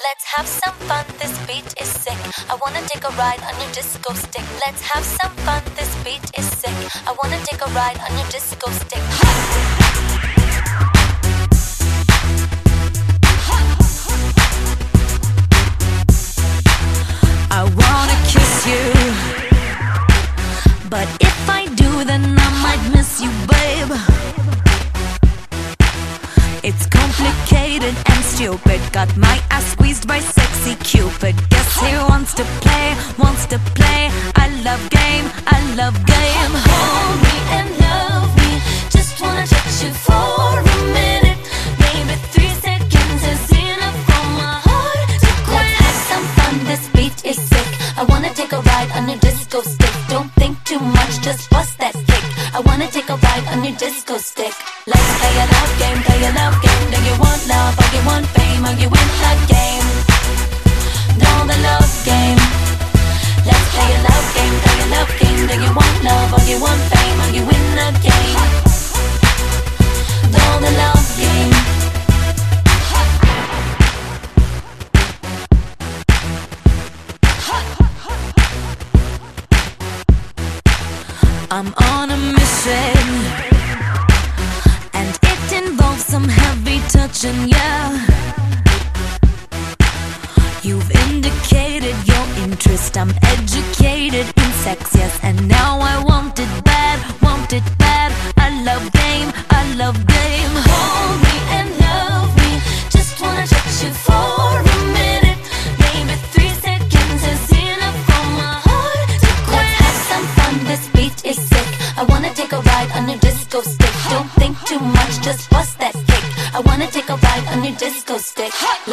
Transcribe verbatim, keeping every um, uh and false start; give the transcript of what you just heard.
Let's have some fun, this beat is sick. I wanna take a ride on your disco stick. Let's have some fun, this beat is sick. I wanna take a ride on your disco stick. I wanna kiss you, but if I do, then I might miss you, babe. It's complicated and stupid. Got my ass squeezed by sexy Cupid. Guess he wants to play, wants to play. I love game, I love game. Hold me and love me. Just wanna touch you for a minute. Maybe three seconds is enough for my heart to quit. Let's have some fun, this beat is sick. I wanna take a ride on your disco stick. Don't think too much, just bust that kick. I wanna take a ride on your disco stick. Let's play a love game, play a love game. Do you want love or you want fame? Or you win the game? Know the love game. Let's play a love game, play a love game. Do you want love or you want fame? Or you win the game? Know the love game. I'm on a mission, and it involves some heavy touching, yeah. You've indicated your interest. I'm educated in sex, yes, and now I want it bad, want it bad. I love game, I love game. Hold me and love me. Just wanna touch you for a minute. Maybe three seconds is enough for my heart to quit. Let's have some fun, this beat is sick. I wanna take a ride on your disco stick. Don't think too much, just bust that kick. I wanna take a ride on your disco stick.